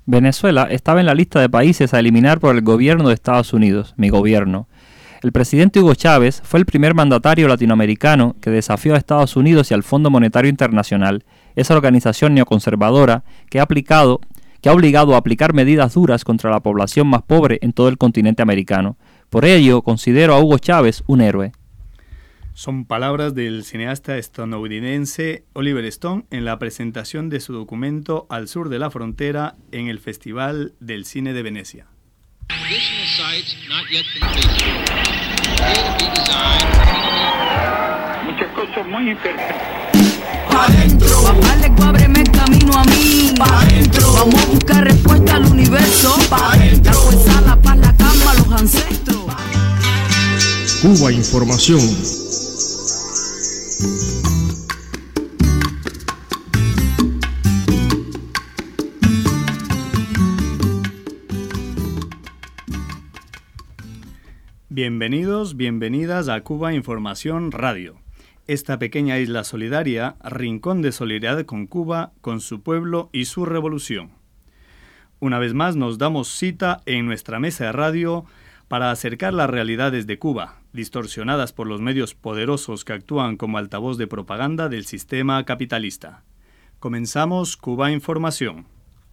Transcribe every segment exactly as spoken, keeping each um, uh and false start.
Venezuela estaba en la lista de países a eliminar por el gobierno de Estados Unidos, mi gobierno. El presidente Hugo Chávez fue el primer mandatario latinoamericano que desafió a Estados Unidos y al Fondo Monetario Internacional, esa organización neoconservadora que ha aplicado, que ha obligado a aplicar medidas duras contra la población más pobre en todo el continente americano. Por ello, considero a Hugo Chávez un héroe. Son palabras del cineasta estadounidense Oliver Stone en la presentación de su documento Al sur de la frontera en el Festival del Cine de Venecia. Muchas cosas muy interesantes. Pa' dentro, papá le ábreme el camino a mí. Pa' dentro, vamos a buscar respuesta al universo. Pa' dentro, la la paz, la calma, los ancestros. Cuba Información. Bienvenidos, bienvenidas a Cuba Información Radio. Esta pequeña isla solidaria, rincón de solidaridad con Cuba, con su pueblo y su revolución. Una vez más nos damos cita en nuestra mesa de radio para acercar las realidades de Cuba, distorsionadas por los medios poderosos que actúan como altavoz de propaganda del sistema capitalista. Comenzamos Cuba Información.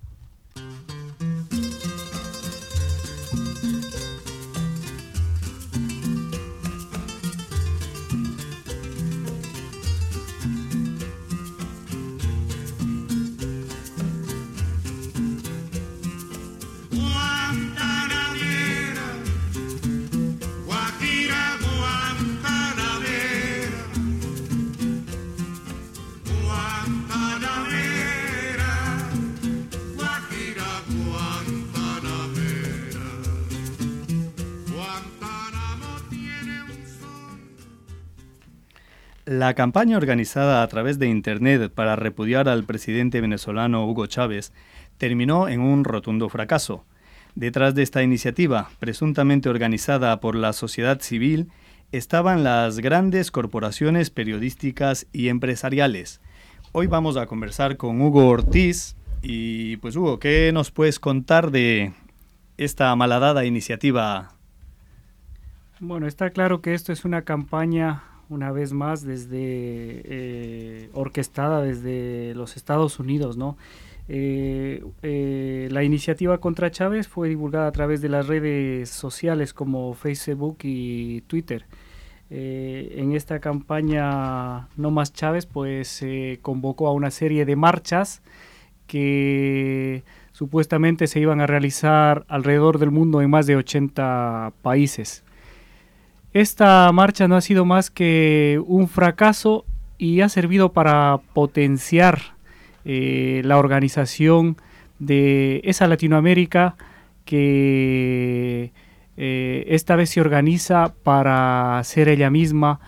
La campaña organizada a través de Internet para repudiar al presidente venezolano Hugo Chávez terminó en un rotundo fracaso. Detrás de esta iniciativa, presuntamente organizada por la sociedad civil, estaban las grandes corporaciones periodísticas y empresariales. Hoy vamos a conversar con Hugo Ortiz. Y pues Hugo, ¿qué nos puedes contar de esta malhadada iniciativa? Bueno, está claro que esto es una campaña, una vez más, desde eh, orquestada desde los Estados Unidos, ¿no? Eh, eh, la iniciativa contra Chávez fue divulgada a través de las redes sociales como Facebook y Twitter. Eh, en esta campaña No Más Chávez, pues se eh, convocó a una serie de marchas que supuestamente se iban a realizar alrededor del mundo en más de ochenta países. Esta marcha no ha sido más que un fracaso y ha servido para potenciar eh, la organización de esa Latinoamérica que eh, esta vez se organiza para ser ella misma,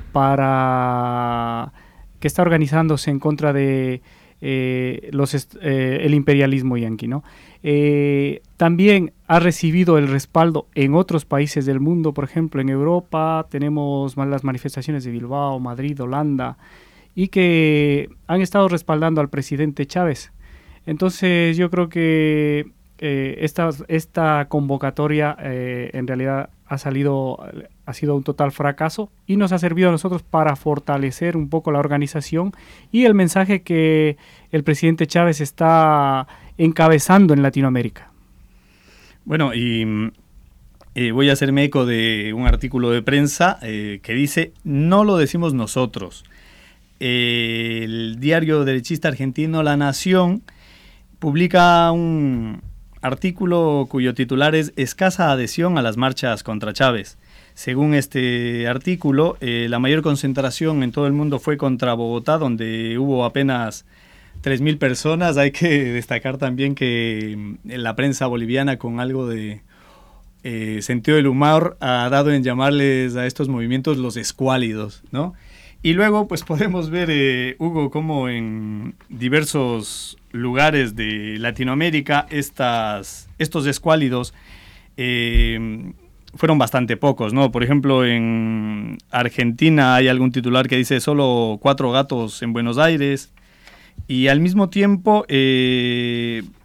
para que está organizándose en contra de eh, los eh, el imperialismo yanqui, ¿no? Eh, también ha recibido el respaldo en otros países del mundo. Por ejemplo, en Europa tenemos las manifestaciones de Bilbao, Madrid, Holanda, y que han estado respaldando al presidente Chávez. Entonces yo creo que eh, esta, esta convocatoria eh, en realidad ha salido, ha sido un total fracaso y nos ha servido a nosotros para fortalecer un poco la organización y el mensaje que el presidente Chávez está encabezando en Latinoamérica. Bueno, y eh, voy a hacerme eco de un artículo de prensa eh, que dice: no lo decimos nosotros. Eh, el diario derechista argentino La Nación publica un artículo cuyo titular es Escasa adhesión a las marchas contra Chávez. Según este artículo, eh, la mayor concentración en todo el mundo fue contra Bogotá, donde hubo apenas tres mil personas. Hay que destacar también que la prensa boliviana, con algo de eh, sentido del humor, ha dado en llamarles a estos movimientos los escuálidos, ¿no? Y luego pues podemos ver, eh, Hugo, cómo en diversos lugares de Latinoamérica estas, estos escuálidos eh, fueron bastante pocos, ¿no? Por ejemplo, en Argentina hay algún titular que dice solo cuatro gatos en Buenos Aires. Y al mismo tiempo, eh,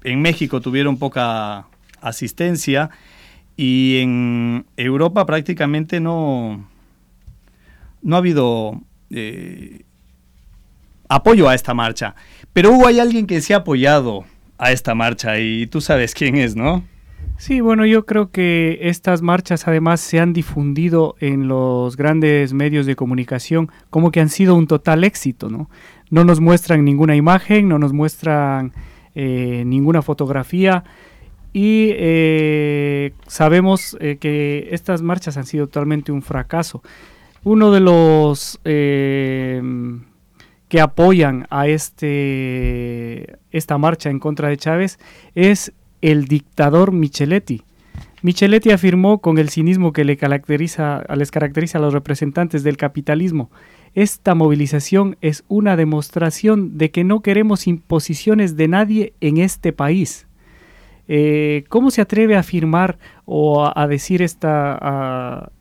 en México tuvieron poca asistencia y en Europa prácticamente no, no ha habido eh, apoyo a esta marcha. Pero hubo hay alguien que se ha apoyado a esta marcha y tú sabes quién es, ¿no? Sí, bueno, yo creo que estas marchas además se han difundido en los grandes medios de comunicación como que han sido un total éxito, ¿no? No nos muestran ninguna imagen, no nos muestran eh, ninguna fotografía y eh, sabemos eh, que estas marchas han sido totalmente un fracaso. Uno de los eh, que apoyan a este, esta marcha en contra de Chávez es el dictador Micheletti. Micheletti afirmó con el cinismo que le caracteriza, les caracteriza a los representantes del capitalismo: esta movilización es una demostración de que no queremos imposiciones de nadie en este país. Eh, ¿Cómo se atreve a afirmar o a, a decir esta, a,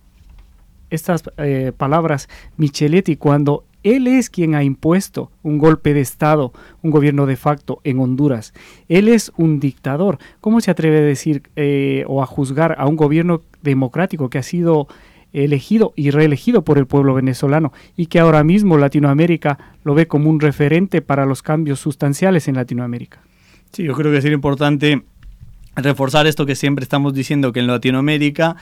estas eh, palabras Micheletti cuando él es quien ha impuesto un golpe de Estado, un gobierno de facto en Honduras? Él es un dictador. ¿Cómo se atreve a decir eh, o a juzgar a un gobierno democrático que ha sido elegido y reelegido por el pueblo venezolano y que ahora mismo Latinoamérica lo ve como un referente para los cambios sustanciales en Latinoamérica? Sí, yo creo que es importante reforzar esto que siempre estamos diciendo, que en Latinoamérica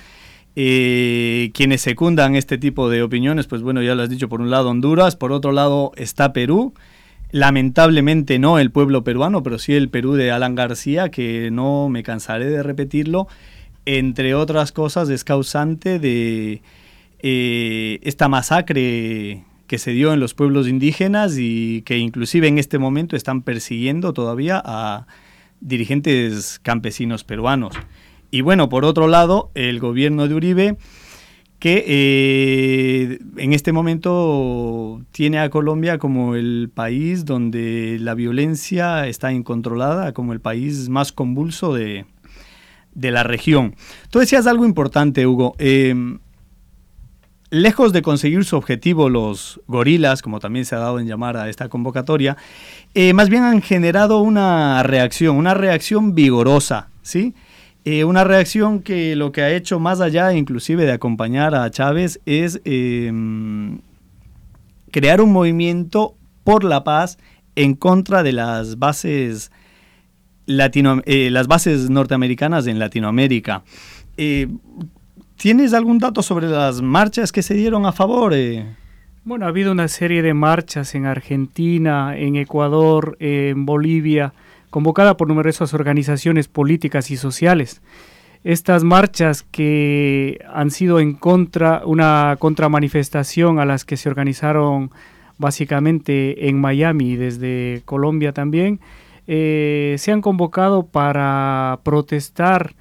Eh, quienes secundan este tipo de opiniones, pues bueno, ya lo has dicho, por un lado Honduras, por otro lado está Perú, lamentablemente no el pueblo peruano, pero sí el Perú de Alan García, que no me cansaré de repetirlo, entre otras cosas es causante de eh, esta masacre que se dio en los pueblos indígenas y que inclusive en este momento están persiguiendo todavía a dirigentes campesinos peruanos. Y bueno, por otro lado, el gobierno de Uribe, que eh, en este momento tiene a Colombia como el país donde la violencia está incontrolada, como el país más convulso de, de la región. Tú decías algo importante, Hugo. Eh, lejos de conseguir su objetivo, los gorilas, como también se ha dado en llamar a esta convocatoria, eh, más bien han generado una reacción, una reacción vigorosa, ¿sí? Eh, una reacción que lo que ha hecho, más allá inclusive de acompañar a Chávez, es eh, crear un movimiento por la paz en contra de las bases latino, eh, las bases norteamericanas en Latinoamérica. Eh, ¿Tienes algún dato sobre las marchas que se dieron a favor? Eh? Bueno, ha habido una serie de marchas en Argentina, en Ecuador, eh, en Bolivia, convocada por numerosas organizaciones políticas y sociales. Estas marchas que han sido en contra, una contramanifestación a las que se organizaron básicamente en Miami y desde Colombia también, eh, se han convocado para protestar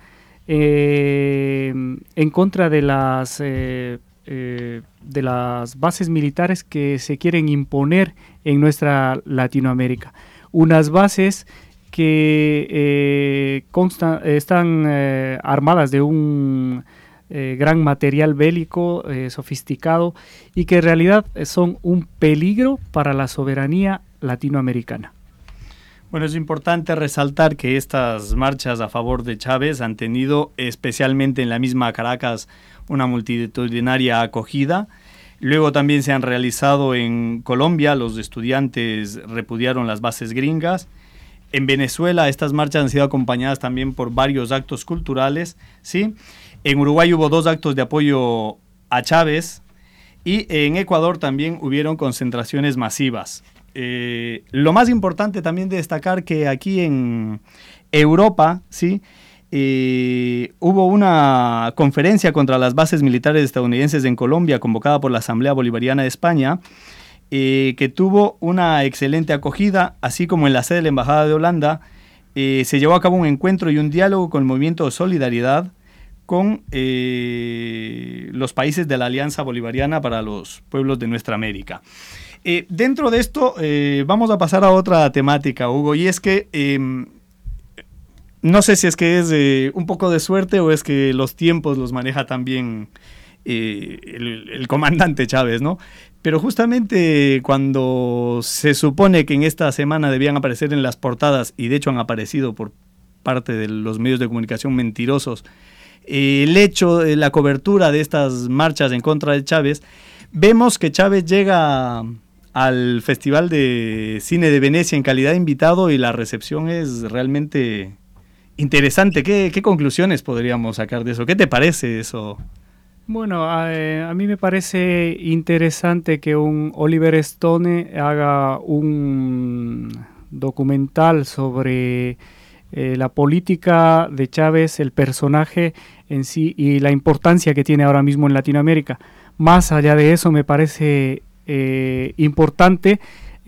eh, en contra de las, eh, eh, de las bases militares que se quieren imponer en nuestra Latinoamérica. Unas bases que eh, constan, están eh, armadas de un eh, gran material bélico eh, sofisticado y que en realidad son un peligro para la soberanía latinoamericana. Bueno, es importante resaltar que estas marchas a favor de Chávez han tenido, especialmente en la misma Caracas, una multitudinaria acogida. Luego también se han realizado en Colombia, los estudiantes repudiaron las bases gringas. En Venezuela estas marchas han sido acompañadas también por varios actos culturales, ¿sí? En Uruguay hubo dos actos de apoyo a Chávez y en Ecuador también hubieron concentraciones masivas. Eh, lo más importante también de destacar que aquí en Europa, ¿sí? Eh, hubo una conferencia contra las bases militares estadounidenses en Colombia convocada por la Asamblea Bolivariana de España, Eh, que tuvo una excelente acogida, así como en la sede de la Embajada de Holanda eh, se llevó a cabo un encuentro y un diálogo con el movimiento de solidaridad con eh, los países de la Alianza Bolivariana para los Pueblos de Nuestra América. Eh, dentro de esto eh, vamos a pasar a otra temática, Hugo, y es que eh, no sé si es que es eh, un poco de suerte o es que los tiempos los maneja también eh, el, el comandante Chávez, ¿no? pero justamente cuando se supone que en esta semana debían aparecer en las portadas, y de hecho han aparecido por parte de los medios de comunicación mentirosos, eh, el hecho de la cobertura de estas marchas en contra de Chávez, vemos que Chávez llega al Festival de Cine de Venecia en calidad de invitado y la recepción es realmente interesante. ¿Qué, qué conclusiones podríamos sacar de eso? ¿Qué te parece eso? Bueno, a, eh, a mí me parece interesante que un Oliver Stone haga un documental sobre eh, la política de Chávez, el personaje en sí y la importancia que tiene ahora mismo en Latinoamérica. Más allá de eso, me parece eh, importante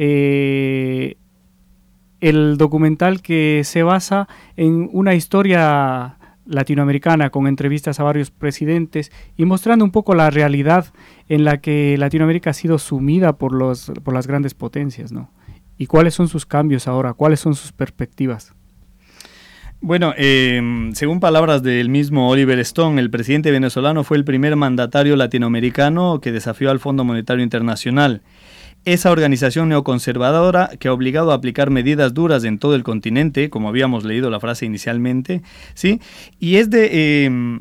eh, el documental que se basa en una historia latinoamericana con entrevistas a varios presidentes y mostrando un poco la realidad en la que Latinoamérica ha sido sumida por, los, por las grandes potencias, ¿no? Y cuáles son sus cambios ahora, cuáles son sus perspectivas. Bueno, eh, según palabras del mismo Oliver Stone, el presidente venezolano fue el primer mandatario latinoamericano que desafió al Fondo Monetario Internacional, esa organización neoconservadora que ha obligado a aplicar medidas duras en todo el continente, como habíamos leído la frase inicialmente, ¿sí? Y es de, eh,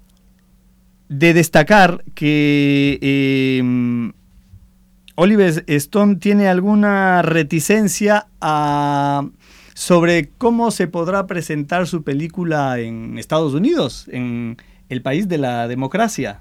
de destacar que eh, Oliver Stone tiene alguna reticencia a... sobre cómo se podrá presentar su película en Estados Unidos, en el país de la democracia.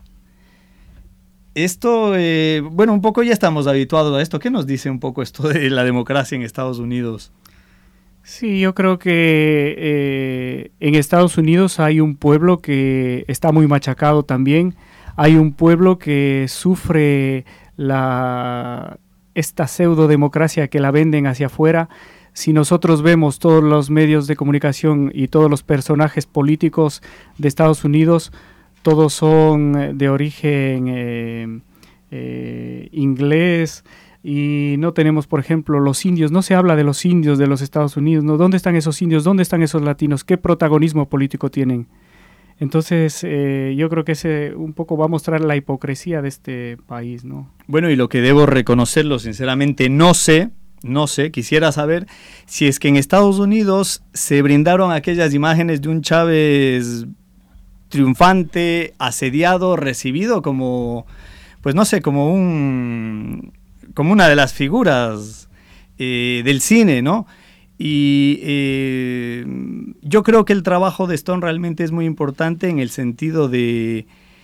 Esto, eh, bueno, un poco ya estamos habituados a esto. ¿Qué nos dice un poco esto de la democracia en Estados Unidos? Sí, yo creo que eh, en Estados Unidos hay un pueblo que está muy machacado también. Hay un pueblo que sufre la, esta pseudo-democracia que la venden hacia afuera. Si nosotros vemos todos los medios de comunicación y todos los personajes políticos de Estados Unidos, todos son de origen eh, eh, inglés y no tenemos, por ejemplo, los indios. No se habla de los indios de los Estados Unidos, ¿no? ¿Dónde están esos indios? ¿Dónde están esos latinos? ¿Qué protagonismo político tienen? Entonces, eh, yo creo que ese un poco va a mostrar la hipocresía de este país, ¿no? Bueno, y lo que debo reconocerlo, sinceramente, no sé, no sé, quisiera saber si es que en Estados Unidos se brindaron aquellas imágenes de un Chávez triunfante, asediado, recibido como, pues no sé, como un, como una de las figuras eh, del cine, ¿no? Y eh, yo creo que el trabajo de Stone realmente es muy importante en el sentido de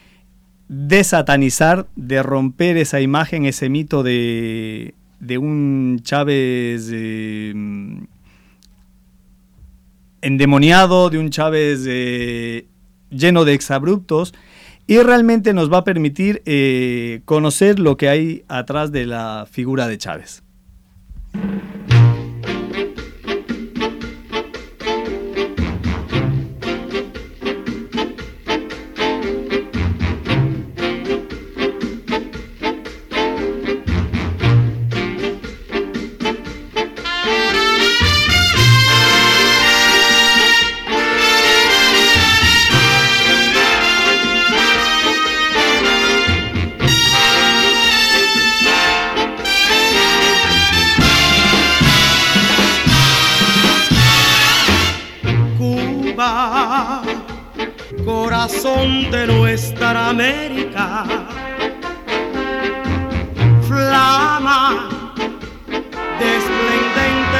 desatanizar, de romper esa imagen, ese mito de, de un Chávez eh, endemoniado, de un Chávez eh, lleno de exabruptos, y realmente nos va a permitir eh, conocer lo que hay atrás de la figura de Chávez. Corazón de nuestra América, flama de esplendente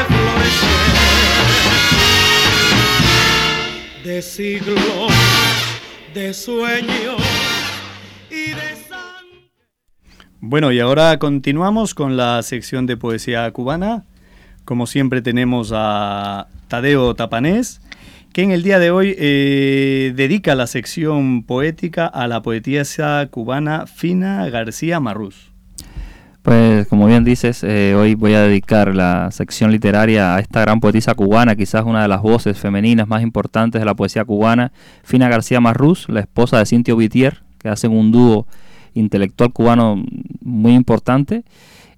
florecer, de siglos, de sueños y de sangre. Bueno, y ahora continuamos con la sección de poesía cubana. Como siempre tenemos a Tadeo Tapanés, que en el día de hoy eh, dedica la sección poética a la poetisa cubana Fina García Marrús. Pues como bien dices, eh, hoy voy a dedicar la sección literaria a esta gran poetisa cubana, quizás una de las voces femeninas más importantes de la poesía cubana, Fina García Marrús, la esposa de Cintio Whittier, que hacen un dúo intelectual cubano muy importante.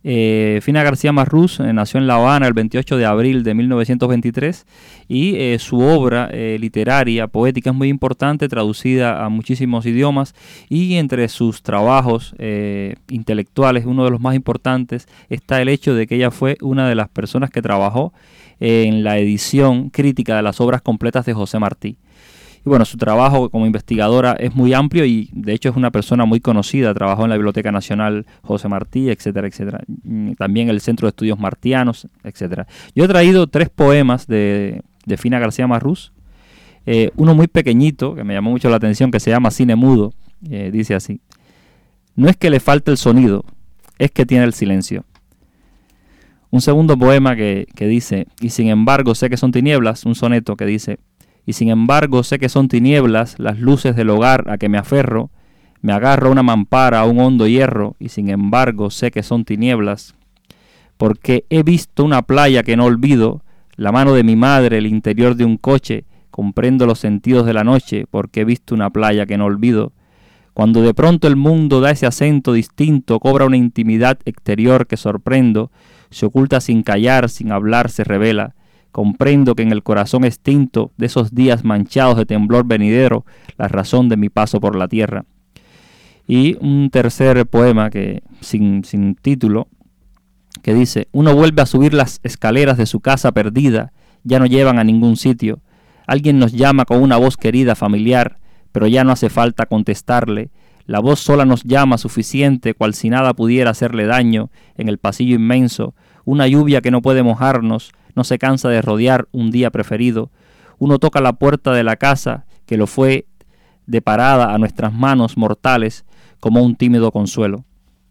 Eh, Fina García Marrús eh, nació en La Habana el veintiocho de abril de mil novecientos veintitrés y eh, su obra eh, literaria, poética, es muy importante, traducida a muchísimos idiomas, y entre sus trabajos eh, intelectuales, uno de los más importantes, está el hecho de que ella fue una de las personas que trabajó eh, en la edición crítica de las obras completas de José Martí. Y bueno, su trabajo como investigadora es muy amplio y de hecho es una persona muy conocida. Trabajó en la Biblioteca Nacional José Martí, etcétera, etcétera. También el Centro de Estudios Martianos, etcétera. Yo he traído tres poemas de, de Fina García Marrús. Eh, uno muy pequeñito, que me llamó mucho la atención, que se llama Cine Mudo. Eh, dice así: no es que le falte el sonido, es que tiene el silencio. Un segundo poema que, que dice: y sin embargo sé que son tinieblas. Un soneto que dice: y sin embargo sé que son tinieblas las luces del hogar a que me aferro, me agarro a una mampara, a un hondo hierro, y sin embargo sé que son tinieblas, porque he visto una playa que no olvido, la mano de mi madre, el interior de un coche, comprendo los sentidos de la noche, porque he visto una playa que no olvido. Cuando de pronto el mundo da ese acento distinto, cobra una intimidad exterior que sorprendo, se oculta sin callar, sin hablar, se revela. Comprendo que en el corazón extinto de esos días manchados de temblor venidero, la razón de mi paso por la tierra. Y un tercer poema que sin, sin título, que dice: uno vuelve a subir las escaleras de su casa perdida, ya no llevan a ningún sitio. Alguien nos llama con una voz querida, familiar, pero ya no hace falta contestarle. La voz sola nos llama suficiente, cual si nada pudiera hacerle daño en el pasillo inmenso. Una lluvia que no puede mojarnos, no se cansa de rodear un día preferido. Uno toca la puerta de la casa que lo fue de parada a nuestras manos mortales como un tímido consuelo.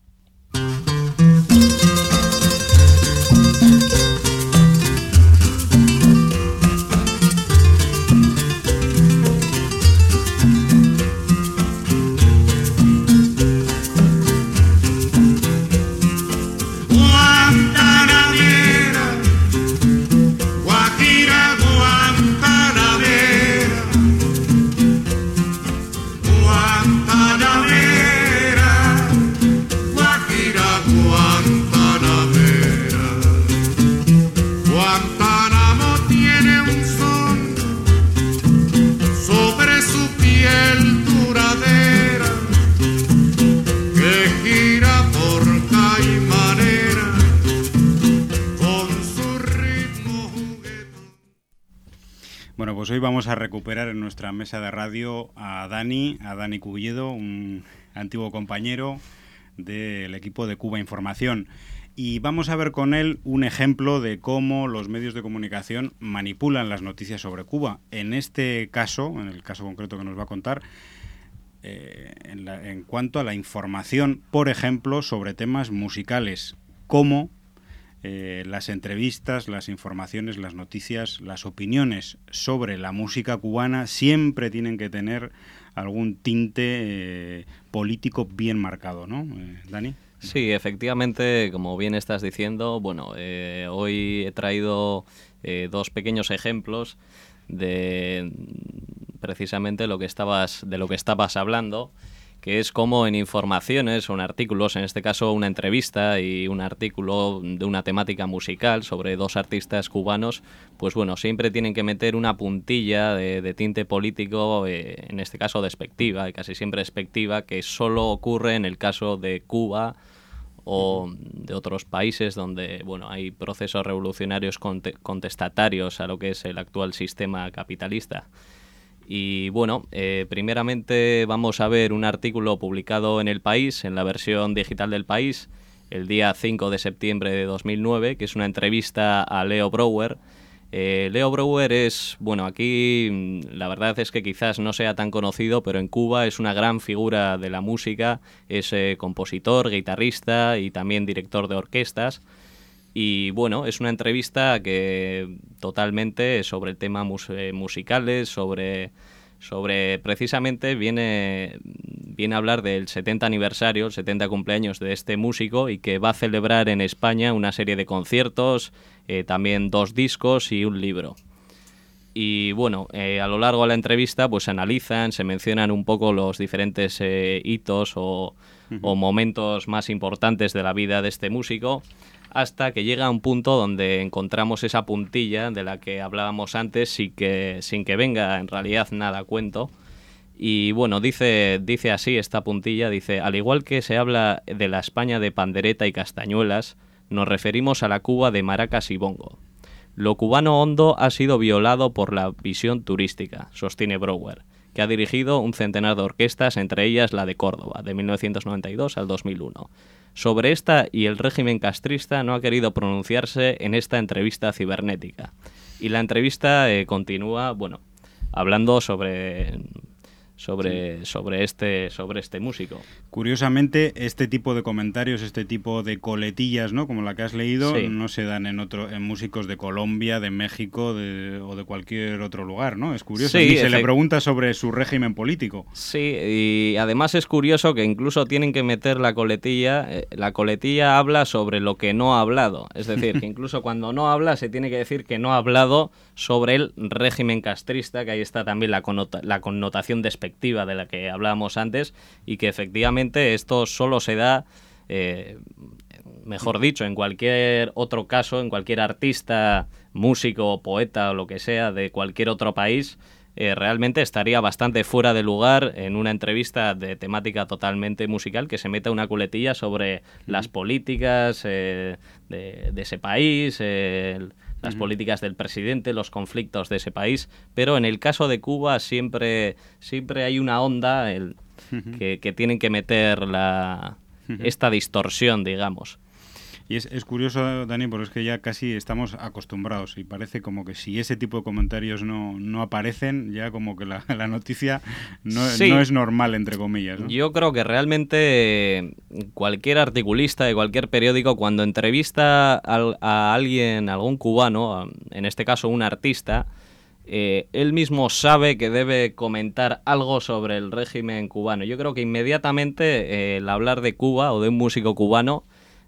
Bueno, pues hoy vamos a recuperar en nuestra mesa de radio a Dani, a Dani Cubilledo, un antiguo compañero del equipo de Cuba Información. Y vamos a ver con él un ejemplo de cómo los medios de comunicación manipulan las noticias sobre Cuba. En este caso, en el caso concreto que nos va a contar, eh, en, la, en cuanto a la información, por ejemplo, sobre temas musicales, cómo Eh, las entrevistas, las informaciones, las noticias, las opiniones sobre la música cubana siempre tienen que tener algún tinte eh, político bien marcado, ¿no? Eh, Dani. Sí, efectivamente, como bien estás diciendo, bueno, eh, hoy he traído eh, dos pequeños ejemplos de precisamente lo que estabas, de lo que estabas hablando, que es como en informaciones o en artículos, en este caso una entrevista y un artículo de una temática musical sobre dos artistas cubanos, pues bueno, siempre tienen que meter una puntilla de, de tinte político, eh, en este caso despectiva, y casi siempre despectiva, que solo ocurre en el caso de Cuba o de otros países donde, bueno, hay procesos revolucionarios cont- contestatarios a lo que es el actual sistema capitalista. Y bueno, eh, primeramente vamos a ver un artículo publicado en El País, en la versión digital del País, el día cinco de septiembre de dos mil nueve, que es una entrevista a Leo Brouwer. Eh, Leo Brouwer es, bueno, aquí la verdad es que quizás no sea tan conocido, pero en Cuba es una gran figura de la música, es eh, compositor, guitarrista y también director de orquestas. Y bueno, es una entrevista que totalmente sobre el tema mus- eh, musicales, sobre, sobre precisamente viene, viene a hablar del setenta aniversario, el setenta cumpleaños de este músico, y que va a celebrar en España una serie de conciertos, eh, también dos discos y un libro. Y bueno, eh, a lo largo de la entrevista pues se analizan, se mencionan un poco los diferentes eh, hitos o, uh-huh. o momentos más importantes de la vida de este músico, hasta que llega a un punto donde encontramos esa puntilla de la que hablábamos antes sin que, sin que venga en realidad nada a cuento. Y bueno, dice, dice así esta puntilla, dice: al igual que se habla de la España de pandereta y castañuelas, nos referimos a la Cuba de maracas y bongo. Lo cubano hondo ha sido violado por la visión turística, sostiene Brouwer, que ha dirigido un centenar de orquestas, entre ellas la de Córdoba, de mil novecientos noventa y dos al dos mil uno. Sobre esta y el régimen castrista no ha querido pronunciarse en esta entrevista cibernética. Y la entrevista eh, continúa, bueno, hablando sobre... sobre, sí. sobre, este, sobre este músico. Curiosamente, este tipo de comentarios, este tipo de coletillas, ¿no?, como la que has leído, sí. no se dan en otro en músicos de Colombia, de México de, o de cualquier otro lugar, ¿no? Es curioso. Sí, y se le pregunta sobre su régimen político. Sí, y además es curioso que incluso tienen que meter la coletilla. Eh, la coletilla habla sobre lo que no ha hablado. Es decir, que incluso cuando no habla se tiene que decir que no ha hablado sobre el régimen castrista, que ahí está también la, connota- la connotación despectiva de la que hablábamos antes, y que efectivamente esto solo se da, eh, mejor dicho, en cualquier otro caso, en cualquier artista, músico, poeta o lo que sea de cualquier otro país, eh, realmente estaría bastante fuera de lugar en una entrevista de temática totalmente musical que se meta una culetilla sobre las políticas eh, de, de ese país, eh, el, las uh-huh. políticas del presidente, los conflictos de ese país, pero en el caso de Cuba siempre, siempre hay una onda el, uh-huh. que, que tienen que meter la, uh-huh. esta distorsión, digamos. Y es, es curioso, Dani, porque es que ya casi estamos acostumbrados y parece como que si ese tipo de comentarios no, no aparecen, ya como que la, la noticia no, sí. no es normal, entre comillas, ¿no? Yo creo que realmente cualquier articulista de cualquier periódico, cuando entrevista a, a alguien, a algún cubano, en este caso un artista, eh, él mismo sabe que debe comentar algo sobre el régimen cubano. Yo creo que inmediatamente eh, el hablar de Cuba o de un músico cubano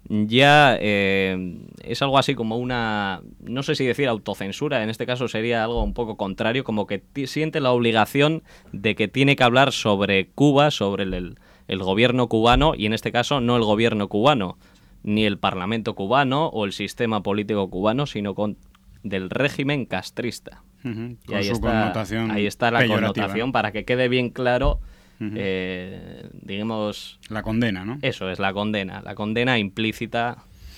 ya eh, es algo así como una, no sé si decir autocensura, en este caso sería algo un poco contrario, como que t- siente la obligación de que tiene que hablar sobre Cuba, sobre el, el, el gobierno cubano, y en este caso no el gobierno cubano, ni el parlamento cubano o el sistema político cubano, sino con del régimen castrista. Uh-huh. Y ahí está, ahí está la connotación, para que quede bien claro. Uh-huh. Eh, digamos... La condena, ¿no? Eso es, la condena, la condena implícita.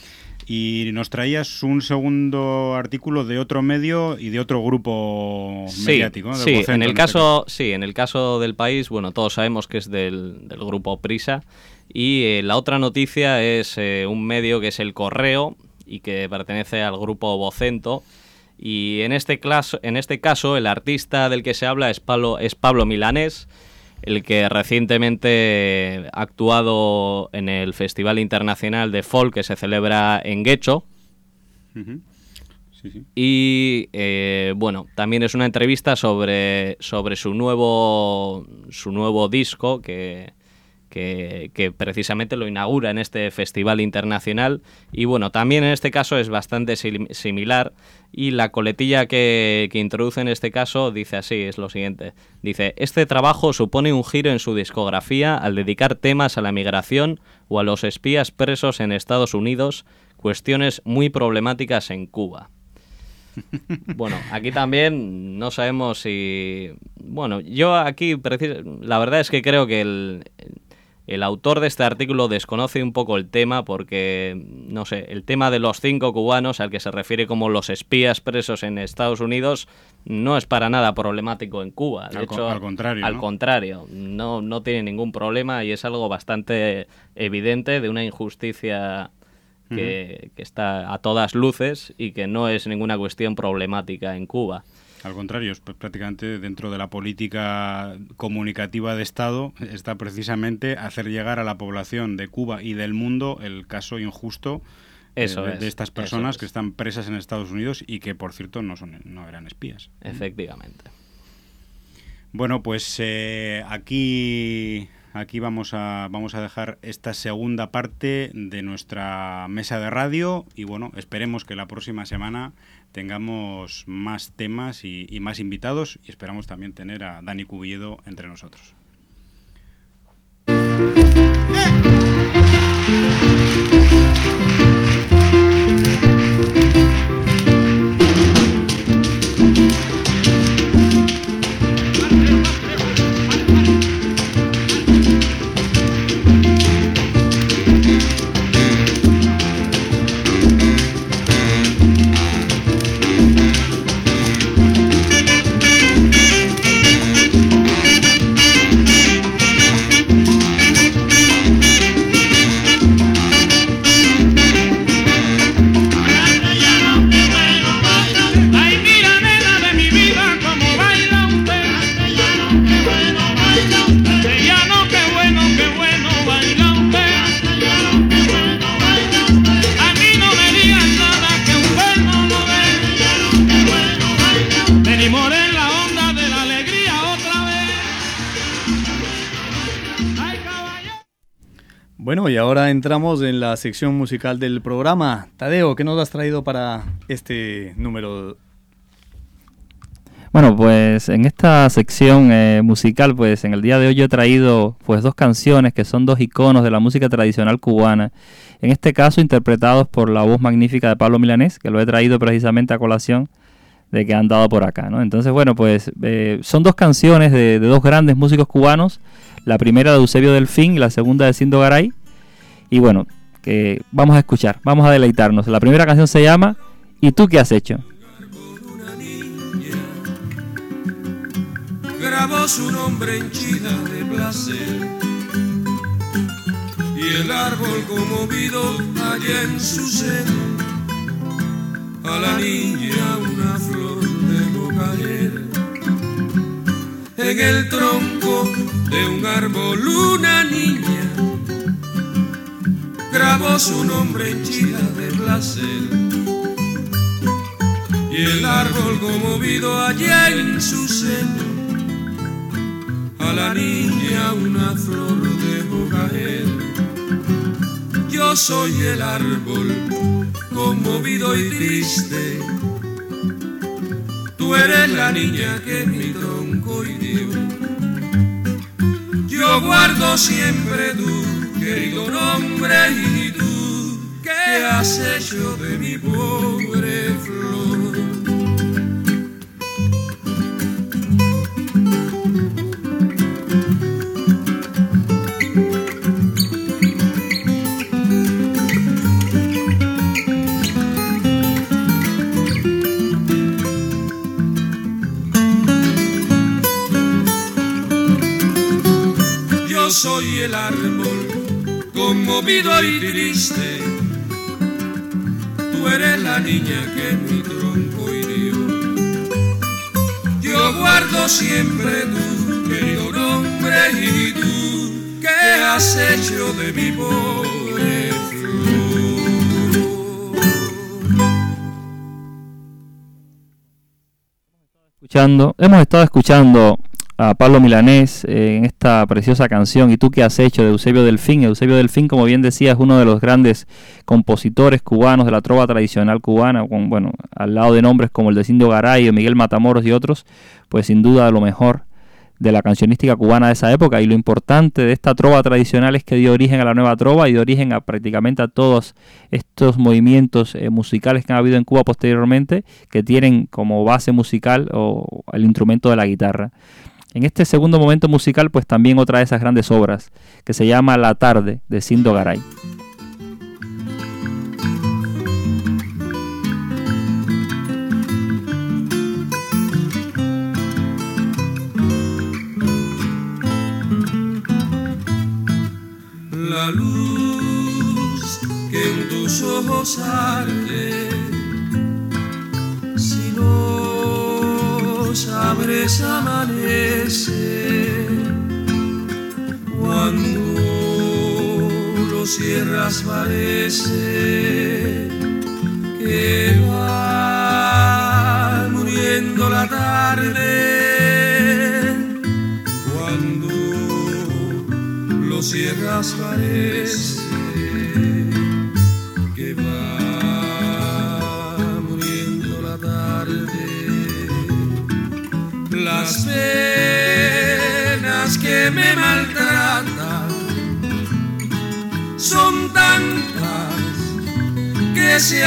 Y nos traías un segundo artículo de otro medio y de otro grupo sí, mediático, ¿no? Sí, en el caso, sí, en el caso del País, bueno, todos sabemos que es del, del grupo Prisa, y eh, la otra noticia es eh, un medio que es El Correo y que pertenece al grupo Vocento. Y en este, caso, en este caso el artista del que se habla es Pablo, es Pablo Milanés, el que recientemente ha actuado en el Festival Internacional de Folk que se celebra en Guecho. Uh-huh. Sí, sí. Y eh, bueno, también es una entrevista sobre, sobre su nuevo su nuevo disco que, que, que precisamente lo inaugura en este Festival Internacional. Y bueno, también en este caso es bastante sim- similar. Y la coletilla que, que introduce en este caso dice así, es lo siguiente. Dice: este trabajo supone un giro en su discografía al dedicar temas a la migración o a los espías presos en Estados Unidos, cuestiones muy problemáticas en Cuba. Bueno, aquí también no sabemos si... Bueno, yo aquí, precis... la verdad es que creo que el... El autor de este artículo desconoce un poco el tema porque, no sé, el tema de los cinco cubanos, al que se refiere como los espías presos en Estados Unidos, no es para nada problemático en Cuba. De al, hecho, al contrario, al ¿no? contrario, no, no tiene ningún problema y es algo bastante evidente de una injusticia que, uh-huh. que está a todas luces y que no es ninguna cuestión problemática en Cuba. Al contrario, es prácticamente dentro de la política comunicativa de Estado está precisamente hacer llegar a la población de Cuba y del mundo el caso injusto eso de, es, de estas personas es. que están presas en Estados Unidos y que, por cierto, no son no eran espías. Efectivamente. Bueno, pues eh, aquí aquí vamos a, vamos a dejar esta segunda parte de nuestra mesa de radio y bueno, esperemos que la próxima semana tengamos más temas y, y más invitados y esperamos también tener a Dani Cubilledo entre nosotros. Bueno, y ahora entramos en la sección musical del programa. Tadeo, ¿qué nos has traído para este número? Bueno, pues en esta sección eh, musical, pues en el día de hoy yo he traído pues dos canciones que son dos iconos de la música tradicional cubana. En este caso interpretados por la voz magnífica de Pablo Milanés, que lo he traído precisamente a colación de que han dado por acá, ¿no? Entonces, bueno, pues eh, son dos canciones de, de dos grandes músicos cubanos. La primera de Eusebio Delfín y la segunda de Cindo Garay. Y bueno, que vamos a escuchar, vamos a deleitarnos. La primera canción se llama ¿Y tú qué has hecho? Grabó su nombre henchida de placer y el árbol conmovido allá en su seno a la niña una flor dejó caer en el tronco de un árbol una niña grabó su nombre henchida de placer y el árbol conmovido allá en su seno a la niña una flor dejó caer. Yo soy el árbol conmovido y triste, tú eres la niña que mi tronco hirió. Yo guardo siempre tu querido nombre y tú, ¿qué has hecho de mi pobre flor? Yo soy el árbol conmovido y triste, tú eres la niña que mi tronco hirió. Yo guardo siempre tu querido nombre y tú, ¿qué has hecho de mi pobre flor? Escuchando, hemos estado escuchando a Pablo Milanés eh, en esta preciosa canción ¿Y tú qué has hecho? De Eusebio Delfín. Eusebio Delfín, como bien decía, es uno de los grandes compositores cubanos de la trova tradicional cubana, con, bueno, al lado de nombres como el de Cindo Garay o Miguel Matamoros y otros, pues sin duda lo mejor de la cancionística cubana de esa época. Y lo importante de esta trova tradicional es que dio origen a la nueva trova y dio origen a prácticamente a todos estos movimientos eh, musicales que han habido en Cuba posteriormente, que tienen como base musical o el instrumento de la guitarra. En este segundo momento musical, pues también otra de esas grandes obras, que se llama La tarde, de Cindo Garay. La luz que en tus ojos arde, si los abres amanece, cuando los cierras parece que va muriendo la tarde. Cuando motosierras parece que va muriendo la tarde. Las penas que me maltratan son tantas que se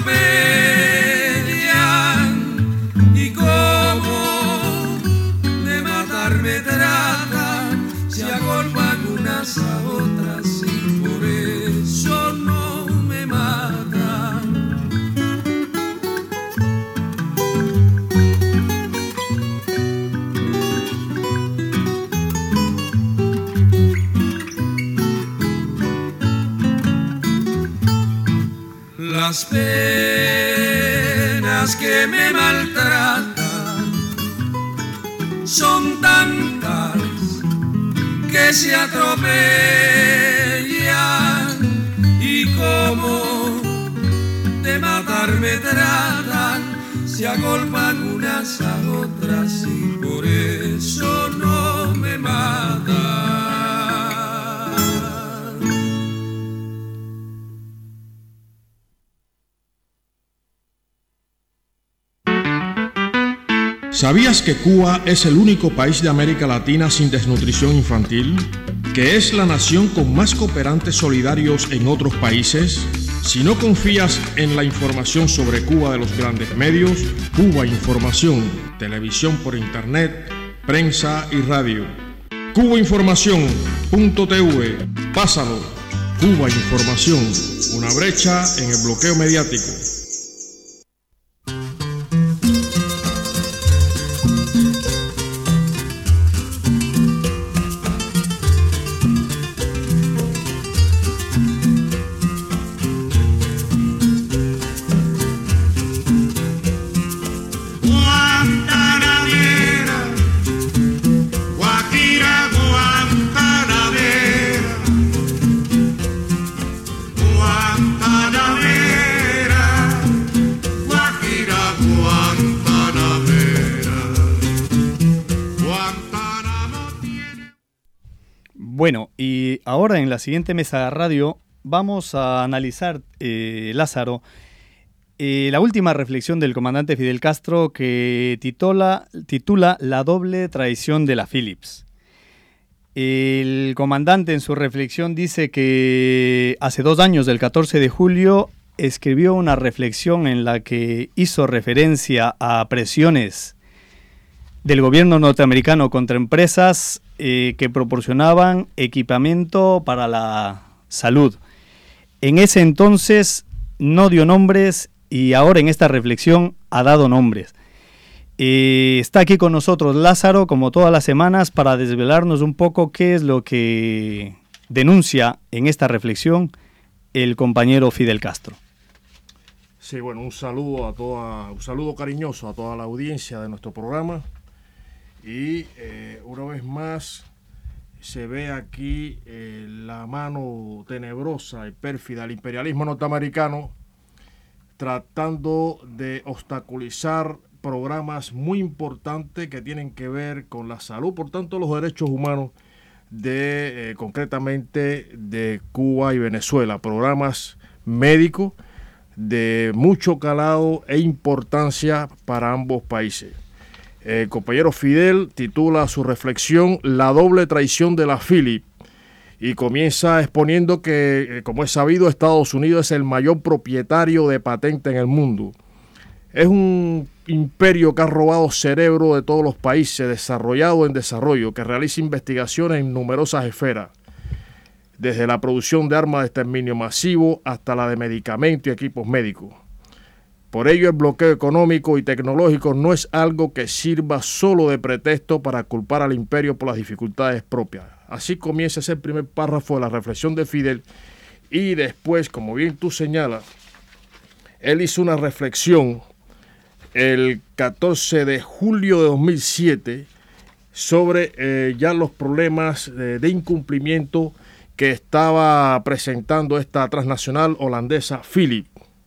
atropellan, y como de matar me tratan, se agolpan unas a otras y por eso no me matan. Las penas que me maltratan son tantas que se atropellan, y como de matar me tratan, se agolpan unas a otras y por eso no me matan. ¿Sabías que Cuba es el único país de América Latina sin desnutrición infantil? ¿Que es la nación con más cooperantes solidarios en otros países? Si no confías en la información sobre Cuba de los grandes medios, Cuba Información, televisión por internet, prensa y radio. cuba información punto t v, pásalo. Cuba Información, una brecha en el bloqueo mediático. Bueno, y ahora en la siguiente mesa de radio vamos a analizar, eh, Lázaro, eh, la última reflexión del comandante Fidel Castro que titula, titula La doble traición de la Phillips. El comandante en su reflexión dice que hace dos años, el catorce de julio, escribió una reflexión en la que hizo referencia a presiones del gobierno norteamericano contra empresas eh, que proporcionaban equipamiento para la salud. En ese entonces no dio nombres y ahora en esta reflexión ha dado nombres. Eh, está aquí con nosotros Lázaro, como todas las semanas, para desvelarnos un poco qué es lo que denuncia en esta reflexión el compañero Fidel Castro. Sí, bueno, un saludo a toda, un saludo cariñoso a toda la audiencia de nuestro programa. Y eh, una vez más se ve aquí eh, la mano tenebrosa y pérfida del imperialismo norteamericano tratando de obstaculizar programas muy importantes que tienen que ver con la salud, por tanto los derechos humanos de eh, concretamente de Cuba y Venezuela, programas médicos de mucho calado e importancia para ambos países. El compañero Fidel titula su reflexión La doble traición de la Phillips y comienza exponiendo que, como es sabido, Estados Unidos es el mayor propietario de patentes en el mundo. Es un imperio que ha robado cerebro de todos los países, desarrollado o en desarrollo, que realiza investigaciones en numerosas esferas, desde la producción de armas de exterminio masivo hasta la de medicamentos y equipos médicos. Por ello, el bloqueo económico y tecnológico no es algo que sirva solo de pretexto para culpar al imperio por las dificultades propias. Así comienza ese primer párrafo de la reflexión de Fidel y después, como bien tú señalas, él hizo una reflexión el catorce de julio de dos mil siete sobre eh, ya los problemas de, de incumplimiento que estaba presentando esta transnacional holandesa Philips.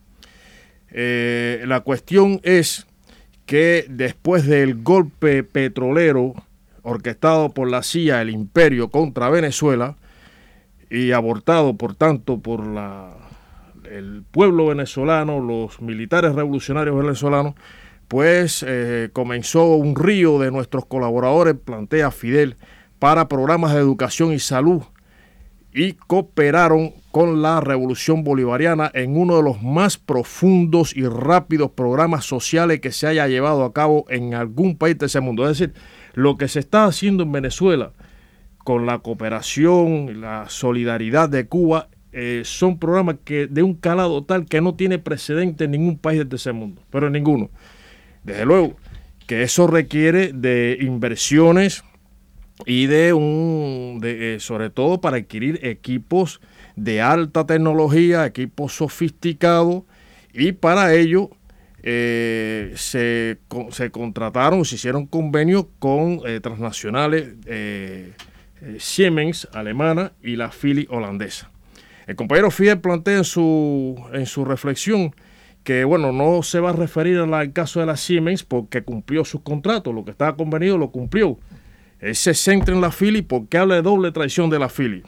Eh, la cuestión es que después del golpe petrolero orquestado por la C I A, el imperio contra Venezuela, y abortado, por tanto, por la, el pueblo venezolano, los militares revolucionarios venezolanos, pues eh, comenzó un río de nuestros colaboradores, plantea Fidel, para programas de educación y salud, y cooperaron con la Revolución Bolivariana en uno de los más profundos y rápidos programas sociales que se haya llevado a cabo en algún país de ese mundo. Es decir, lo que se está haciendo en Venezuela con la cooperación y la solidaridad de Cuba eh, son programas que de un calado tal que no tiene precedente en ningún país de ese mundo, pero en ninguno. Desde luego que eso requiere de inversiones y de un, de, eh, sobre todo para adquirir equipos de alta tecnología, equipos sofisticados, y para ello eh, se, se contrataron, se hicieron convenios con eh, transnacionales eh, eh, Siemens alemana y la Philips holandesa. El compañero Fidel plantea en su, en su reflexión que, bueno, no se va a referir al caso de la Siemens porque cumplió sus contratos, lo que estaba convenido lo cumplió. Él se centra en la Philips porque habla de doble traición de la Philips.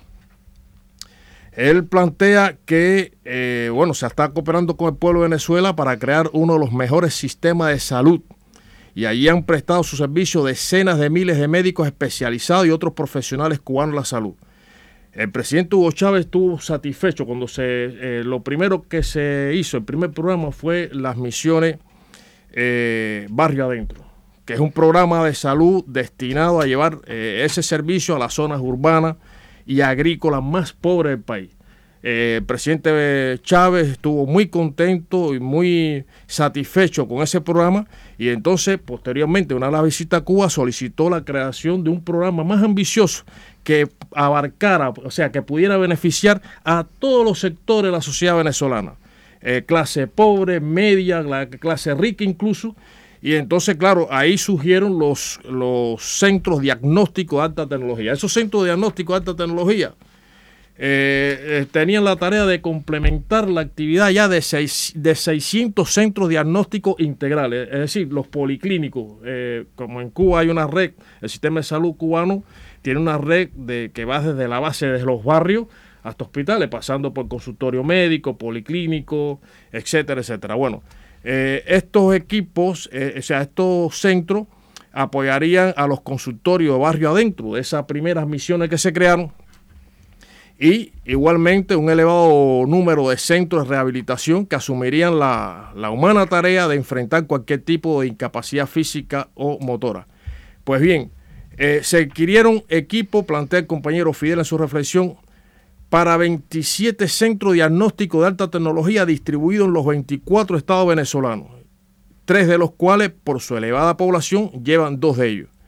Él plantea que, eh, bueno, se está cooperando con el pueblo de Venezuela para crear uno de los mejores sistemas de salud. Y allí han prestado su servicio decenas de miles de médicos especializados y otros profesionales cubanos de la salud. El presidente Hugo Chávez estuvo satisfecho cuando se, eh, lo primero que se hizo, el primer programa fue las misiones eh, Barrio Adentro, que es un programa de salud destinado a llevar eh, ese servicio a las zonas urbanas y agrícolas más pobres del país. Eh, el presidente Chávez estuvo muy contento y muy satisfecho con ese programa, y entonces, posteriormente, una de las visitas a Cuba, solicitó la creación de un programa más ambicioso que abarcara, o sea, que pudiera beneficiar a todos los sectores de la sociedad venezolana, eh, clase pobre, media, la clase rica incluso. Y entonces, claro, ahí surgieron los, los centros diagnósticos de alta tecnología. Esos centros de diagnóstico de alta tecnología eh, eh, tenían la tarea de complementar la actividad ya de, seis, de seiscientos centros diagnósticos integrales, es decir, los policlínicos. Eh, como en Cuba hay una red, el sistema de salud cubano tiene una red de, que va desde la base de los barrios hasta hospitales, pasando por consultorio médico, policlínico, etcétera, etcétera. Bueno, Eh, estos equipos, eh, o sea, estos centros apoyarían a los consultorios de Barrio Adentro, de esas primeras misiones que se crearon, y igualmente un elevado número de centros de rehabilitación que asumirían la, la humana tarea de enfrentar cualquier tipo de incapacidad física o motora. Pues bien, eh, se adquirieron equipos, plantea el compañero Fidel en su reflexión, para veintisiete centros diagnósticos de alta tecnología distribuidos en los veinticuatro estados venezolanos, tres de los cuales, por su elevada población, llevan dos de ellos.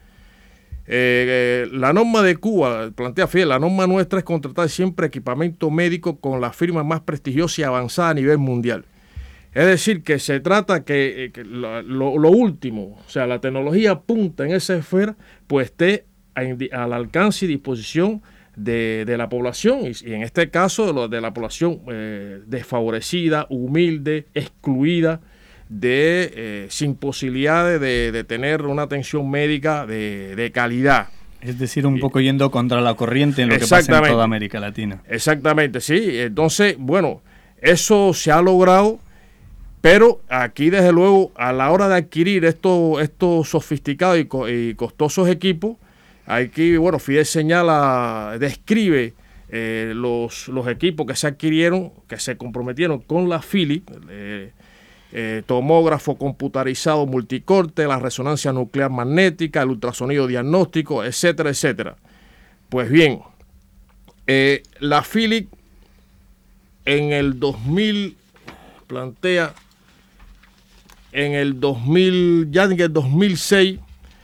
Eh, eh, la norma de Cuba, plantea Fidel, la norma nuestra es contratar siempre equipamiento médico con la firma más prestigiosa y avanzada a nivel mundial. Es decir, que se trata que, que lo, lo, lo último, o sea, la tecnología punta en esa esfera, pues esté a, al alcance y disposición De, de la población, y, y en este caso de, lo, de la población eh, desfavorecida, humilde, excluida, de, eh, sin posibilidades de, de tener una atención médica de, de calidad. Es decir, un poco yendo contra la corriente en lo que pasa en toda América Latina. Exactamente, sí. Entonces, bueno, eso se ha logrado, pero aquí desde luego a la hora de adquirir estos, estos sofisticados y, co y costosos equipos, aquí, bueno, Fidel señala, describe eh, los, los equipos que se adquirieron, que se comprometieron con la Philips, eh, eh, tomógrafo computarizado multicorte, la resonancia nuclear magnética, el ultrasonido diagnóstico, etcétera, etcétera. Pues bien, eh, la Philips en el dos mil plantea, en el dos mil, ya en el dos mil seis,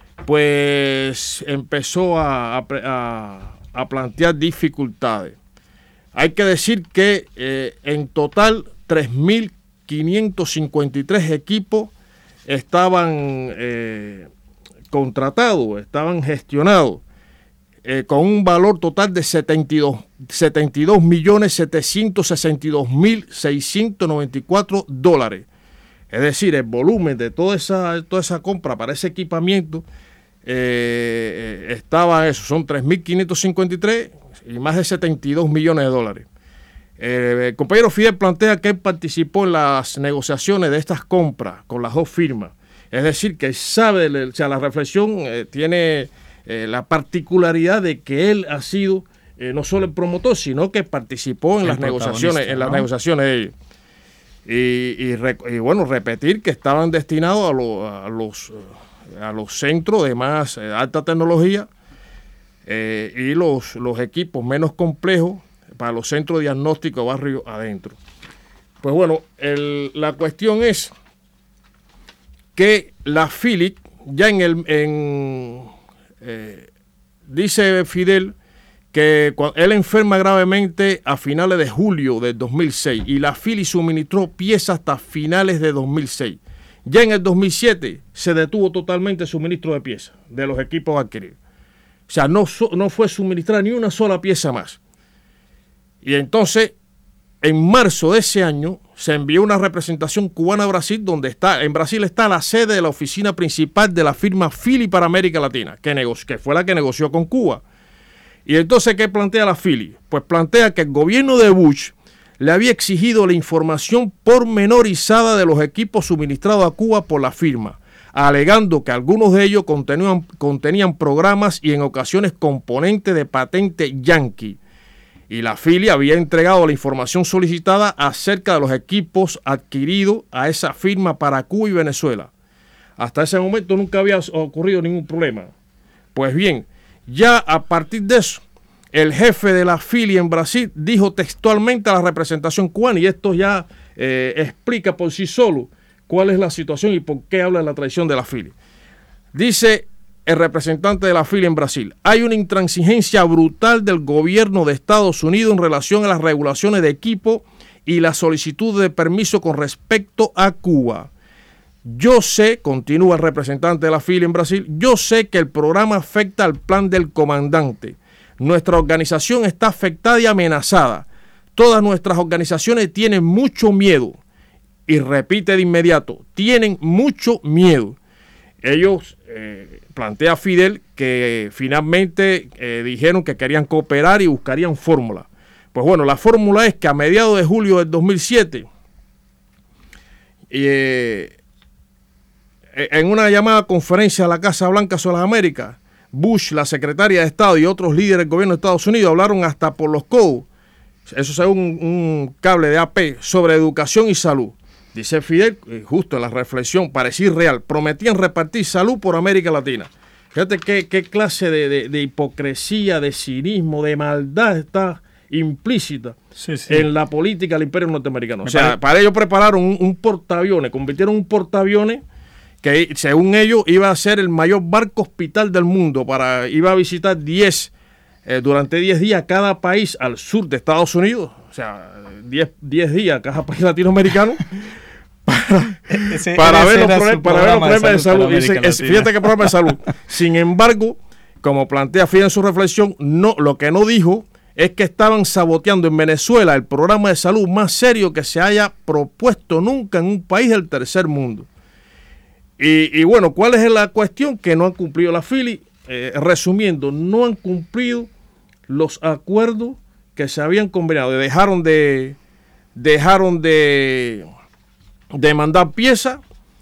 pues empezó a, a, a plantear dificultades. Hay que decir que eh, en total tres mil quinientos cincuenta y tres equipos estaban eh, contratados, estaban gestionados, eh, con un valor total de setenta y dos millones setecientos sesenta y dos mil seiscientos noventa y cuatro dólares. Es decir, el volumen de toda esa, toda esa compra para ese equipamiento eh, estaba eso, son tres mil quinientos cincuenta y tres y más de setenta y dos millones de dólares. Eh, el compañero Fidel plantea que él participó en las negociaciones de estas compras con las dos firmas. Es decir, que sabe, o sea, la reflexión eh, tiene eh, la particularidad de que él ha sido eh, no solo el promotor, sino que participó en el las negociaciones, en las ¿no? negociaciones de ellos. Y, y, y bueno, repetir que estaban destinados a, lo, a los a los centros de más eh, alta tecnología eh, y los, los equipos menos complejos para los centros de diagnóstico de barrio adentro. Pues bueno, el, la cuestión es que la Philips ya en el en, eh, dice Fidel que cuando él enferma gravemente a finales de julio del dos mil seis y la Philips suministró piezas hasta finales de dos mil seis. Ya en el dos mil siete se detuvo totalmente el suministro de piezas de los equipos adquiridos. O sea, no, no fue suministrada ni una sola pieza más. Y entonces, en marzo de ese año, se envió una representación cubana a Brasil, donde está, en Brasil está la sede de la oficina principal de la firma Philips para América Latina, que, negoció, que fue la que negoció con Cuba. Y entonces, ¿qué plantea la Philips? Pues plantea que el gobierno de Bush le había exigido la información pormenorizada de los equipos suministrados a Cuba por la firma, alegando que algunos de ellos contenían, contenían programas y en ocasiones componentes de patente yankee. Y la Philips había entregado la información solicitada acerca de los equipos adquiridos a esa firma para Cuba y Venezuela. Hasta ese momento nunca había ocurrido ningún problema. Pues bien, ya a partir de eso, el jefe de la Philips en Brasil dijo textualmente a la representación cubana, y esto ya eh, explica por sí solo cuál es la situación y por qué habla de la traición de la Philips. Dice el representante de la Philips en Brasil: hay una intransigencia brutal del gobierno de Estados Unidos en relación a las regulaciones de equipo y la solicitud de permiso con respecto a Cuba. Yo sé, continúa el representante de la Philips en Brasil, yo sé que el programa afecta al plan del comandante. Nuestra organización está afectada y amenazada. Todas nuestras organizaciones tienen mucho miedo. Y repite de inmediato, tienen mucho miedo. Ellos, eh, plantea Fidel, que finalmente eh, dijeron que querían cooperar y buscarían fórmula. Pues bueno, la fórmula es que a mediados de julio del dos mil siete, eh, en una llamada conferencia a la Casa Blanca sobre las Américas, Bush, la secretaria de Estado y otros líderes del gobierno de Estados Unidos hablaron hasta por los codos, eso según un, un cable de A P, sobre educación y salud. Dice Fidel, justo en la reflexión, parecía real, prometían repartir salud por América Latina. Fíjate qué, qué clase de, de, de hipocresía, de cinismo, de maldad está implícita sí, sí. en la política del imperio norteamericano. Me o sea, parece... para ellos prepararon un, un portaaviones, convirtieron un portaaviones que según ellos iba a ser el mayor barco hospital del mundo, para iba a visitar diez, eh, durante diez días cada país al sur de Estados Unidos, o sea, diez días cada país latinoamericano, para, ese, para ver los problemas, para ver los problemas de salud. De salud. Dice, fíjate qué problema de salud. Sin embargo, como plantea Fidel en su reflexión, no, lo que no dijo es que estaban saboteando en Venezuela el programa de salud más serio que se haya propuesto nunca en un país del tercer mundo. Y, y bueno, ¿cuál es la cuestión? Que no han cumplido la Philips. Eh, resumiendo, no han cumplido los acuerdos que se habían conveniado. Dejaron de dejaron de, de mandar piezas